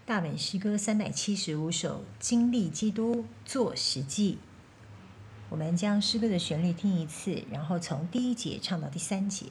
大本诗歌375首，经历基督做实际。我们将诗歌的旋律听一次，然后从第1节唱到第3节。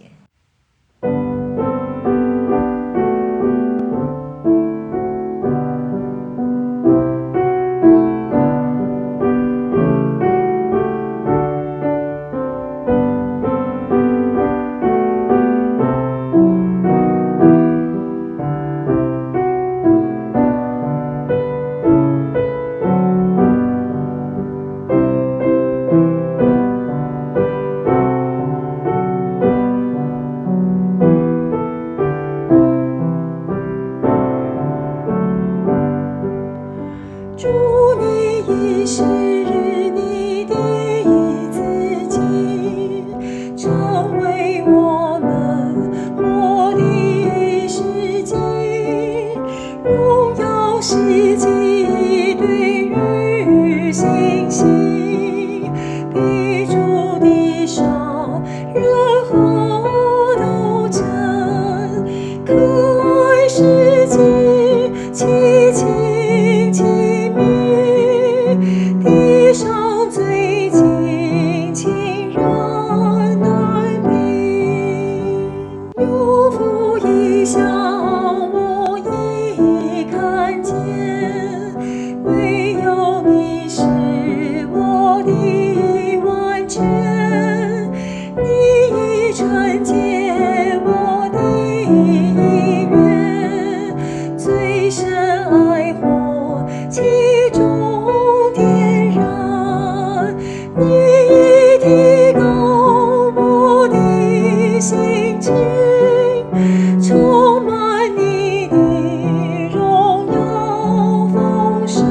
主，你已是你的自己，成为我们活的实际，荣耀实际对于信息，比主地上任何都真，可爱实际，奇情奇密，地上最近亲人难比。有福异象我已看见，唯有你是我的完全，你已承接我的意愿，最深爱火其中点燃，你已提高我的心情，充满你的荣耀丰盛，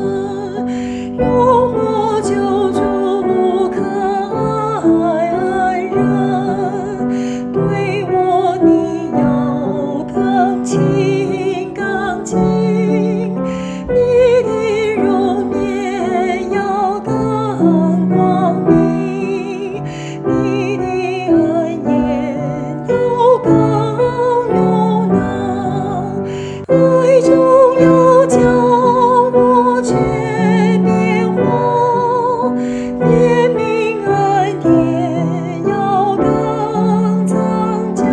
荣获救主可爱恩人，对我你要更亲更近，你的容颜要更光明，你的恩言要更有能，爱中要将我全变化，怜悯恩典要更增加。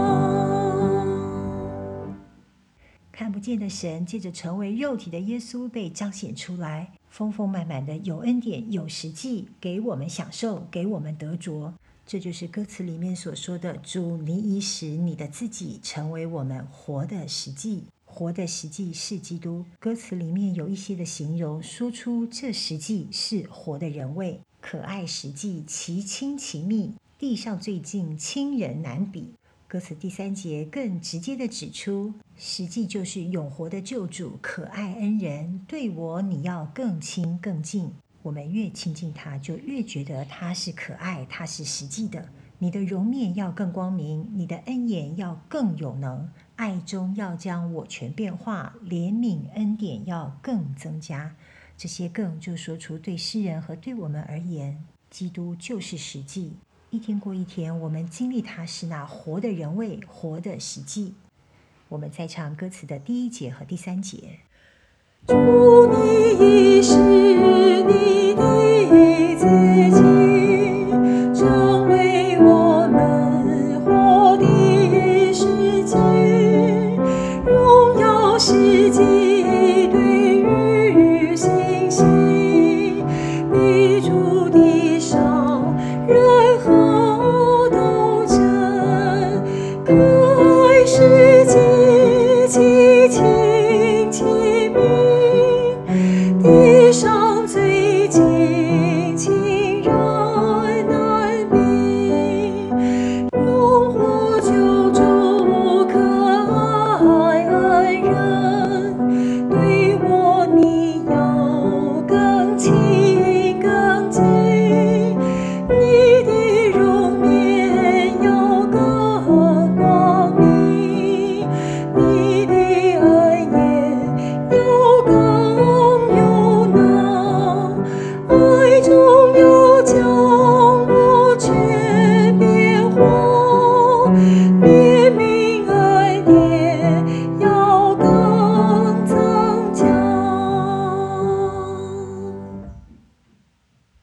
看不见的神借着成为肉体的耶稣被彰显出来，丰丰满满的有恩典有实际，给我们享受，给我们得着。这就是歌词里面所说的，主，你已使你的自己成为我们活的实际。活的实际是基督。歌词里面有一些的形容，说出这实际是活的人味，可爱实际，其亲其密，地上最近亲人难比。歌词第3节更直接地指出，实际就是永活的救主，可爱恩人，对我你要更亲更近。我们越亲近他，就越觉得他是可爱，他是实际的。你的容面要更光明，你的恩言要更有能，爱中要将我全变化，怜悯恩典要更增加。这些更就说出对诗人和对我们而言，基督就是实际。一天过一天，我们经历他是那活的人味，活的实际。我们再唱歌词的第1节和第3节。 主，你已是你的自己，成为我们活的实际，荣耀实际对于信息，比主地上任何都真，可爱实际，奇情奇